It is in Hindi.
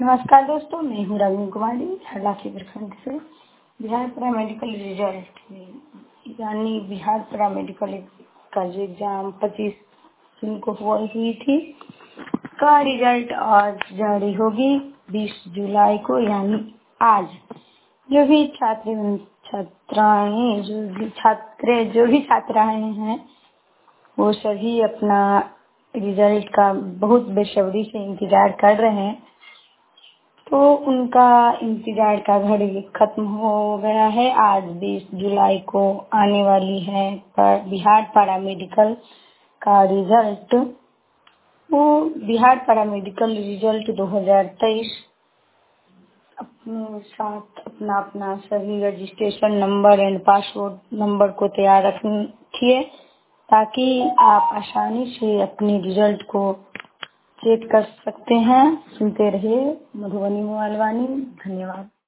नमस्कार दोस्तों, मैं हूँ रवि कुमारी हरलाखी प्रखंड से। बिहार पैरामेडिकल रिजल्ट यानी बिहार पैरामेडिकल का जो एग्जाम 25 जून को हुई थी का रिजल्ट आज जारी होगी 20 जुलाई को, यानी आज। जो भी छात्राएं जो भी छात्राएं हैं वो सभी अपना रिजल्ट का बहुत बेसब्री से इंतजार कर रहे हैं। तो उनका इंतजार का घड़ी खत्म हो गया है। आज 20 जुलाई को आने वाली है बिहार पैरामेडिकल का रिजल्ट। वो बिहार पैरामेडिकल रिजल्ट 2023 अपने साथ अपना सभी registration number and password number को तैयार रखिए, ताकि आप आसानी से अपने रिजल्ट को चेक कर सकते हैं। सुनते रहिए मधुबनी मोबाइल वाणी। धन्यवाद।